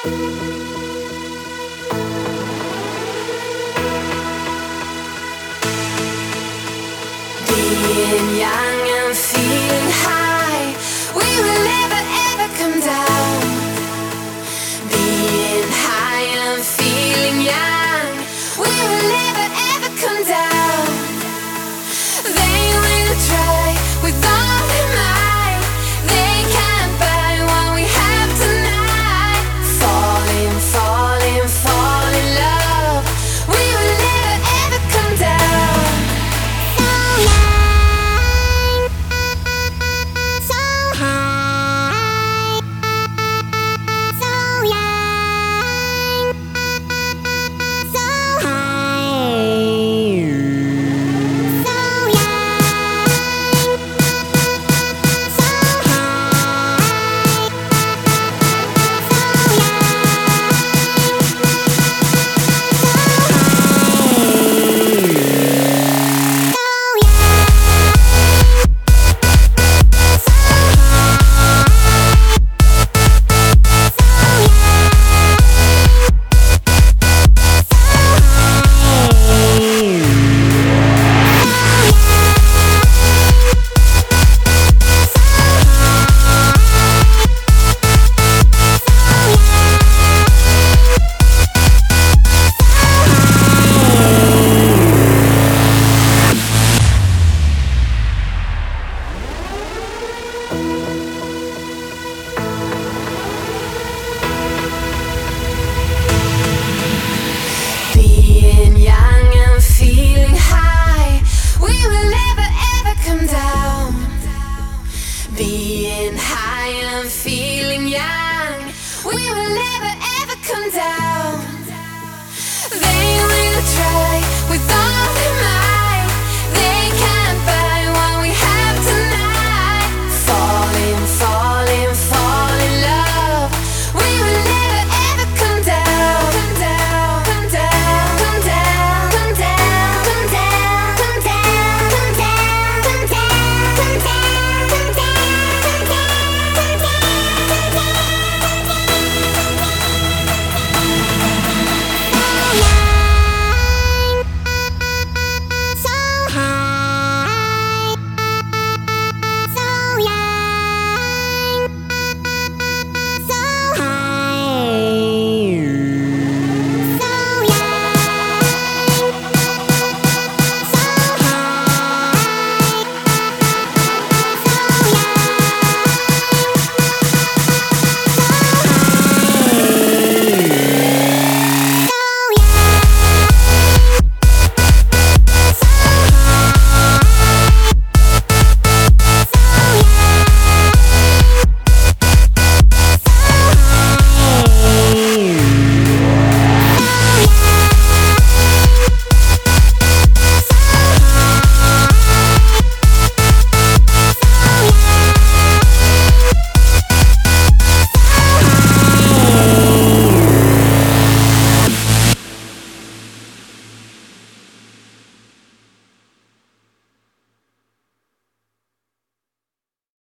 Being young and feeling high, we will never ever come down. Being high and feeling young, we will never ever come down. They will try with all their might, they can't buy what we have tonight. Falling, falling, fall in love, we will never ever come down. Being young and feeling high, we will never ever come down. Being high and feeling